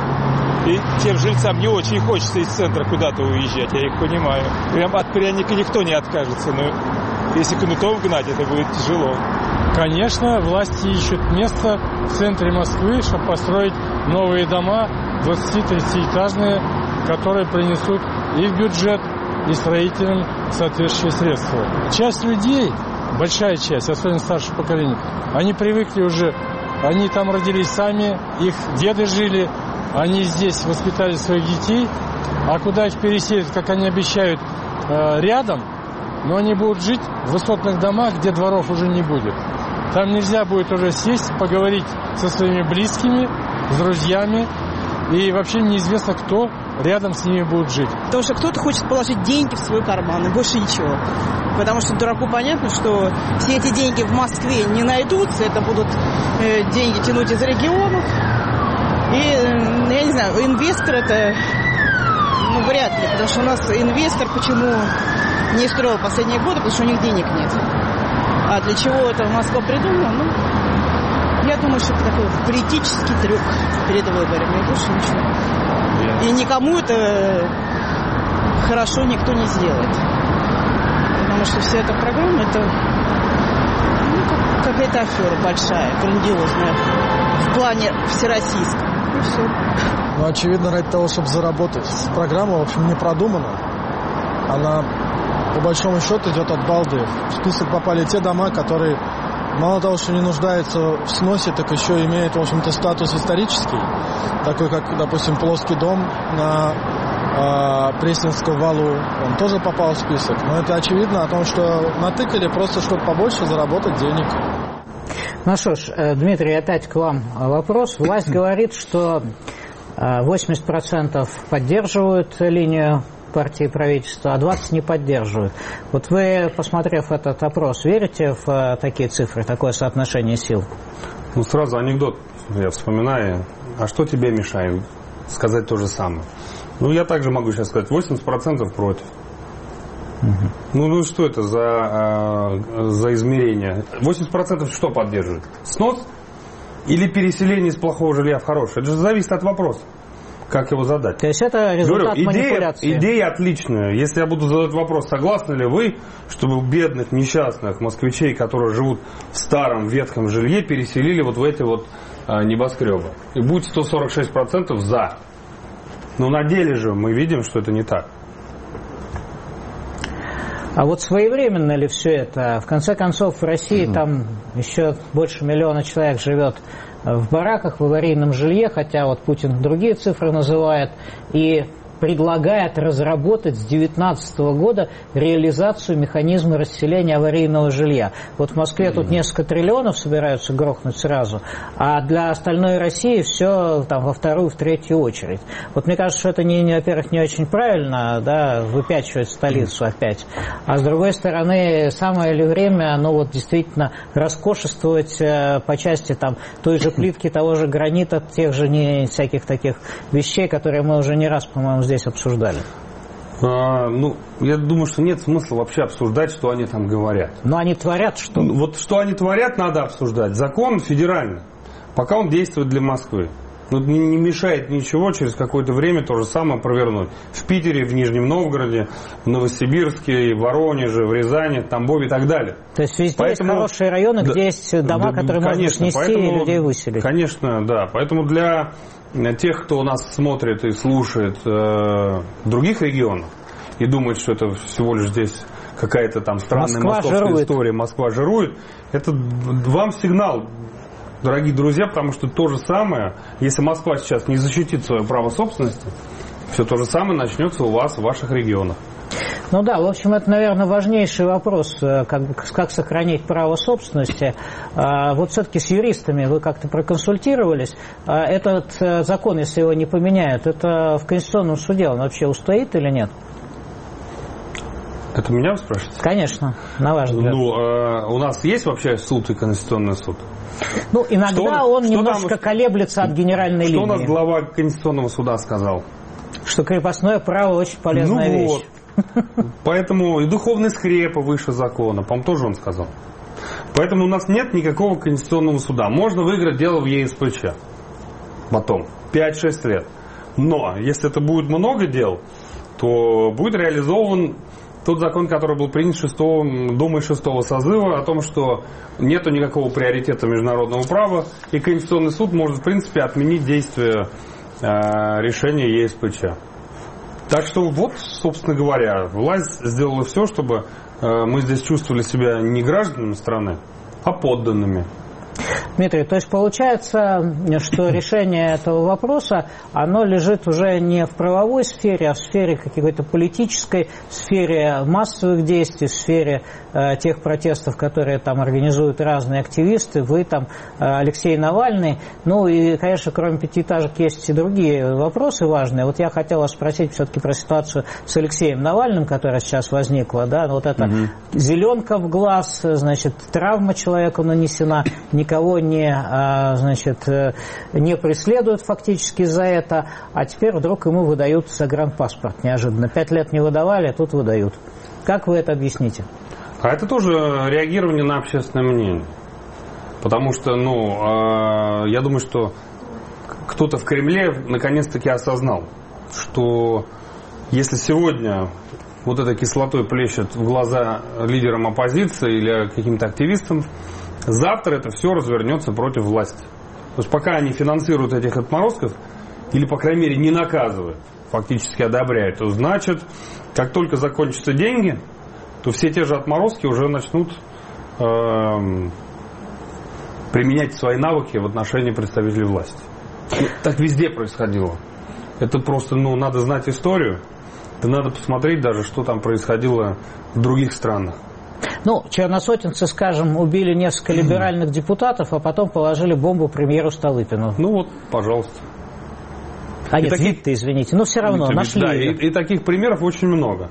И тем жильцам не очень хочется из центра куда-то уезжать, я их понимаю. Прям от пряника никто не откажется, но если кнутом гнать, это будет тяжело. Конечно, власти ищут место в центре Москвы, чтобы построить новые дома, 20-30-этажные, которые принесут и в бюджет, и строителям соответствующие средства. Часть людей, большая часть, особенно старшее поколение, они привыкли уже, они там родились сами, их деды жили, они здесь воспитали своих детей, а куда их переселят, как они обещают, рядом, но они будут жить в высотных домах, где дворов уже не будет. Там нельзя будет уже сесть, поговорить со своими близкими, с друзьями, и вообще неизвестно, кто рядом с ними будут жить. Потому что кто-то хочет положить деньги в свой карман, и больше ничего. Потому что дураку понятно, что все эти деньги в Москве не найдутся, это будут деньги тянуть из регионов. И, я не знаю, инвестор это, вряд ли, потому что у нас инвестор почему не строил последние годы, потому что у них денег нет. А для чего это Москва придумала? Я думаю, что это такой политический трюк перед выборами, и больше ничего. И никому это хорошо никто не сделает. Потому что вся эта программа, это какая-то афера большая, грандиозная, в плане всероссийском. И все. Очевидно, ради того, чтобы заработать. Программа, в общем, не продумана. Она, по большому счету, идет от балды. В список попали те дома, которые мало того, что не нуждаются в сносе, так еще имеют, в общем-то, статус исторический. Такой, как, допустим, плоский дом на Пресненском валу, он тоже попал в список. Но это очевидно о том, что натыкали просто, чтобы побольше заработать денег. Ну что ж, Дмитрий, опять к вам вопрос. Власть говорит, что 80% поддерживают линию партии и правительства, а 20% не поддерживают. Вот вы, посмотрев этот опрос, верите в такие цифры, такое соотношение сил? Сразу анекдот я вспоминаю. А что тебе мешает сказать то же самое? Я также могу сейчас сказать, 80% против. Что это за измерение? 80% что поддерживает? Снос или переселение из плохого жилья в хорошее? Это же зависит от вопроса. Как его задать? То есть это результат манипуляции. Идея отличная. Если я буду задать вопрос, согласны ли вы, чтобы бедных, несчастных москвичей, которые живут в старом ветхом жилье, переселили вот в эти вот небоскребы? И будет 146% за. Но на деле же мы видим, что это не так. А вот своевременно ли все это? В конце концов, в России там еще больше 1 миллиона человек живет в бараках, в аварийном жилье, хотя вот Путин другие цифры называет, и предлагает разработать с 2019 года реализацию механизма расселения аварийного жилья. Вот в Москве тут несколько триллионов собираются грохнуть сразу, а для остальной России все там во вторую, в третью очередь. Вот мне кажется, что это, во-первых, не очень правильно, да, выпячивать столицу опять, а с другой стороны, самое ли время, действительно роскошествовать по части там той же плитки, того же гранита, тех же всяких таких вещей, которые мы уже не раз, по-моему, здесь обсуждали. Я думаю, что нет смысла вообще обсуждать, что они там говорят. Но они творят что? Вот что они творят, надо обсуждать. Закон федеральный, пока он действует для Москвы. Не мешает ничего через какое-то время то же самое провернуть. В Питере, в Нижнем Новгороде, в Новосибирске, в Воронеже, в Рязани, в Тамбове и так далее. То есть везде есть хорошие районы, где есть дома, которые можно снести и людей выселить. Конечно, да. Поэтому для тех, кто нас смотрит и слушает в других регионах и думает, что это всего лишь здесь какая-то там странная московская история, Москва жирует, это вам сигнал, дорогие друзья, потому что то же самое, если Москва сейчас не защитит свое право собственности, все то же самое начнется у вас в ваших регионах. В общем, это, наверное, важнейший вопрос, как сохранить право собственности. Вот все-таки с юристами вы как-то проконсультировались. Этот закон, если его не поменяют, это в Конституционном суде он вообще устоит или нет? Это меня вы спрашиваете? Конечно, на ваш взгляд. У нас есть вообще суд и Конституционный суд? Иногда он немножко колеблется от генеральной линии. Что у нас глава Конституционного суда сказал? Что крепостное право очень полезная вещь. Поэтому и духовные скрепы выше закона, по-моему, тоже он сказал. Поэтому у нас нет никакого Конституционного суда. Можно выиграть дело в ЕСПЧ потом, 5-6 лет. Но если это будет много дел, то будет реализован тот закон, который был принят Думой 6-го созыва, о том, что нету никакого приоритета международного права, и Конституционный суд может, в принципе, отменить действие решения ЕСПЧ. Так что собственно говоря, власть сделала все, чтобы мы здесь чувствовали себя не гражданами страны, а подданными. Дмитрий, то есть получается, что решение этого вопроса, оно лежит уже не в правовой сфере, а в сфере какой-то политической, в сфере массовых действий, в сфере тех протестов, которые там организуют разные активисты, вы там, Алексей Навальный. Ну и, конечно, кроме пятиэтажек есть и другие вопросы важные. Вот я хотел вас спросить все-таки про ситуацию с Алексеем Навальным, которая сейчас возникла, да, вот эта зеленка в глаз, значит, травма человеку нанесена, никого не преследуют фактически за это, а теперь вдруг ему выдают загранпаспорт неожиданно. 5 лет не выдавали, а тут выдают. Как вы это объясните? А это тоже реагирование на общественное мнение. Потому что, я думаю, что кто-то в Кремле наконец-таки осознал, что если сегодня вот этой кислотой плещет в глаза лидерам оппозиции или каким-то активистам, завтра это все развернется против власти. То есть пока они финансируют этих отморозков, или, по крайней мере, не наказывают, фактически одобряют, то значит, как только закончатся деньги, то все те же отморозки уже начнут применять свои навыки в отношении представителей власти. Так везде происходило. Это просто, надо знать историю, да надо посмотреть даже, что там происходило в других странах. Черносотенцы, скажем, убили несколько либеральных депутатов, а потом положили бомбу премьеру Столыпину. Пожалуйста. Нет, вид-то, извините, но все равно нашли. Да, и таких примеров очень много.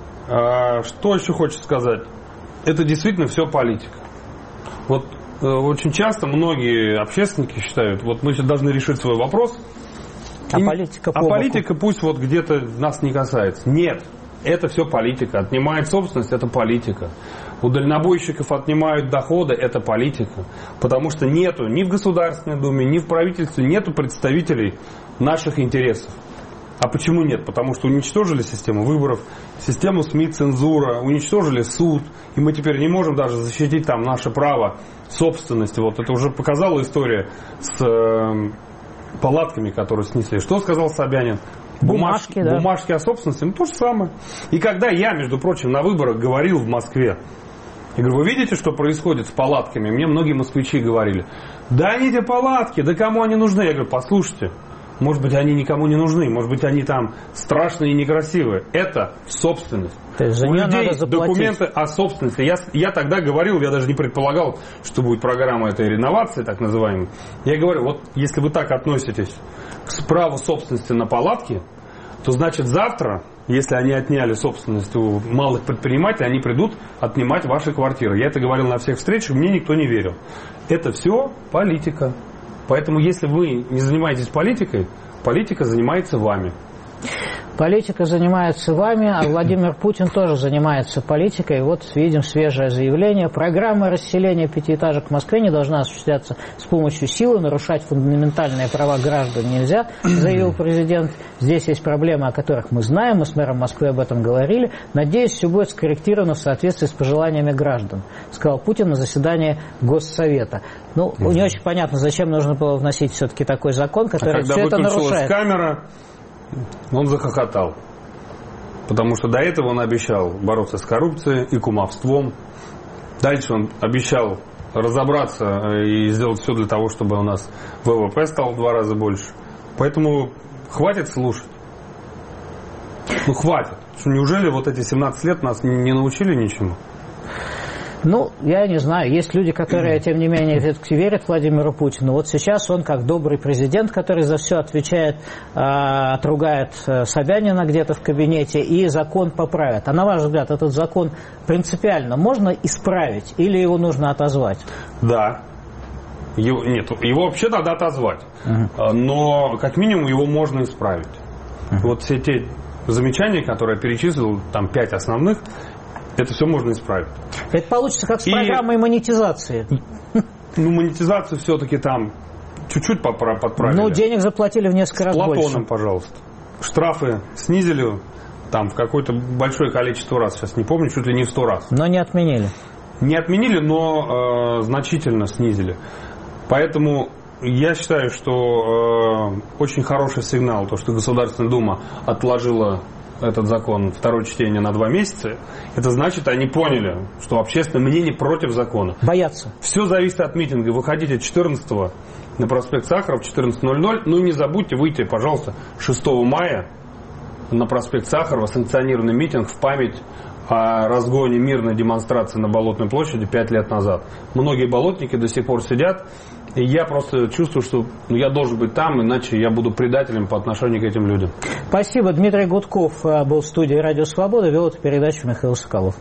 Что еще хочется сказать? Это действительно все политика. Вот очень часто многие общественники считают, вот мы сейчас должны решить свой вопрос, политика пусть вот где-то нас не касается. Нет. Это все политика. Отнимает собственность – это политика. У дальнобойщиков отнимают доходы – это политика. Потому что нету ни в Государственной Думе, ни в правительстве нету представителей наших интересов. А почему нет? Потому что уничтожили систему выборов, систему СМИ, цензура, уничтожили суд. И мы теперь не можем даже защитить там наше право собственности. Вот это уже показала история с палатками, которые снесли. Что сказал Собянин? Бумажки о собственности, то же самое. И когда я, между прочим, на выборах говорил в Москве, я говорю, вы видите, что происходит с палатками? Мне многие москвичи говорили, да они эти палатки, да кому они нужны? Я говорю, послушайте, может быть, они никому не нужны, может быть, они там страшные и некрасивые. Это собственность. У людей документы о собственности. Я тогда говорил, я даже не предполагал, что будет программа этой реновации, так называемой. Я говорю, вот если вы так относитесь к праву собственности на палатки, то значит завтра, если они отняли собственность у малых предпринимателей, они придут отнимать ваши квартиры. Я это говорил на всех встречах, мне никто не верил. Это все политика. Поэтому если вы не занимаетесь политикой, политика занимается вами. Политика занимается вами, а Владимир Путин тоже занимается политикой. Вот видим свежее заявление. Программа расселения пятиэтажек в Москве не должна осуществляться с помощью силы. Нарушать фундаментальные права граждан нельзя, заявил президент. Здесь есть проблемы, о которых мы знаем. Мы с мэром Москвы об этом говорили. Надеюсь, все будет скорректировано в соответствии с пожеланиями граждан, сказал Путин на заседании Госсовета. Не очень понятно, зачем нужно было вносить все-таки такой закон, который все это нарушает. Камера, он захохотал. Потому что до этого он обещал бороться с коррупцией и кумовством. Дальше он обещал разобраться и сделать все для того, чтобы у нас ВВП стал в 2 раза больше. Поэтому хватит слушать. Хватит. Неужели вот эти 17 лет нас не научили ничему? Я не знаю. Есть люди, которые, тем не менее, верят Владимиру Путину. Вот сейчас он, как добрый президент, который за все отвечает, отругает Собянина где-то в кабинете и закон поправит. А на ваш взгляд, этот закон принципиально можно исправить или его нужно отозвать? Да. Его вообще надо отозвать. Но, как минимум, его можно исправить. Вот все те замечания, которые я перечислил, там 5 основных, это все можно исправить. Это получится как с программой монетизации. Монетизацию все-таки там чуть-чуть подправили. Денег заплатили в несколько раз больше. С Платоном, пожалуйста. Штрафы снизили там в какое-то большое количество раз. Сейчас не помню, чуть ли не в 100 раз. Но не отменили. Не отменили, но значительно снизили. Поэтому я считаю, что очень хороший сигнал, то, что Государственная Дума отложила этот закон, второе чтение на 2 месяца, это значит, они поняли, что общественное мнение против закона. Боятся. Все зависит от митинга. Выходите 14-го на проспект Сахарова в 14:00. Ну и не забудьте выйти, пожалуйста, 6 мая на проспект Сахарова, санкционированный митинг в память о разгоне мирной демонстрации на Болотной площади 5 лет назад. Многие болотники до сих пор сидят, и я просто чувствую, что я должен быть там, иначе я буду предателем по отношению к этим людям. Спасибо. Дмитрий Гудков был в студии «Радио Свобода», вел эту передачу Михаил Соколов.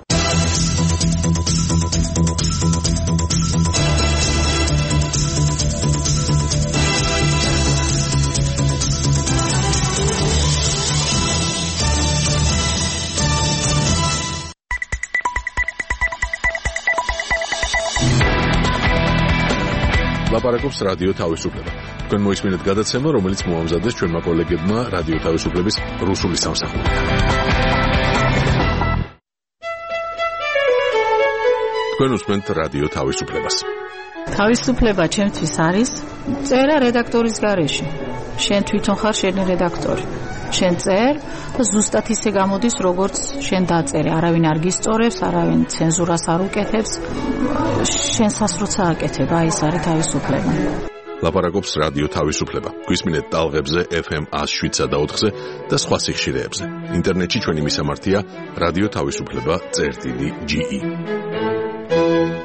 ლაპარაკობს რადიო თავისუფლება. თქვენ მოისმინეთ გადაცემა, რომელიც მოამზადეს ჩვენმა კოლეგებმა რადიო თავისუფლების რუსული სამსახურიდან. თქვენ უსმენთ რადიო თავისუფლებას. თავისუფლება ჩემთვის არის წერა რედაქტორის გარეშე. შენ თვითონ ხარ შენი რედაქტორი. შენ წერ და ზუსტად ისე გამოდის, როგორც შენ დაწერე. არავინ არ გისწორებს, არავინ ცენზურას არ უკეთებს. შენ სასროც ააკეთებ, აი ეს არის თავისუფლება. ლაპარაკობს რადიო თავისუფლება. გვისმინეთ ტალღებზე FM 107.4-ზე და სხვა სიხშირეებზე. ინტერნეტში ჩვენი მისამართია რადიო თავისუფლება.ge.